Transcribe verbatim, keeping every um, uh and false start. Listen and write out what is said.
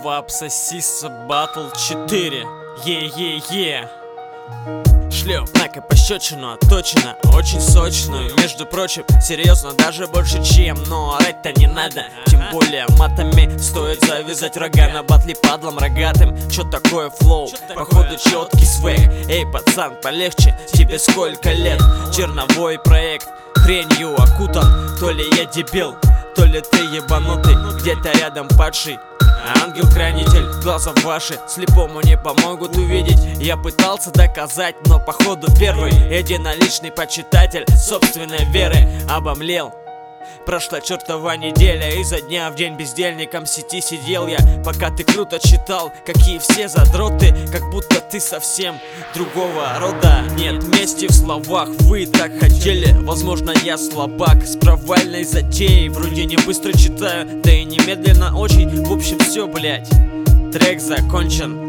Вап сосиса батл четыре. Е-е-е. Шлю знака пощечину, отточено, очень сочную. Между прочим, серьезно, даже больше чем. Но орать-то не надо, тем более матами. Стоит завязать рога на батле падлом рогатым. Чё такое флоу? Походу четкий свэг. Эй, пацан, полегче, тебе сколько лет? Черновой проект, хренью окутан. То ли я дебил, то ли ты ебанутый, где-то рядом падший ангел-хранитель. Глаза ваши слепому не помогут увидеть. Я пытался доказать, но походу первый единоличный почитатель собственной веры обомлел. Прошла чертова неделя, изо дня в день бездельником в сети сидел я, пока ты круто читал, какие все задроты, как будто ты совсем другого рода. Нет мести в словах, вы так хотели. Возможно, я слабак с провальной затеей. Вроде не быстро читаю, да и немедленно очень. В общем, все, блять, трек закончен.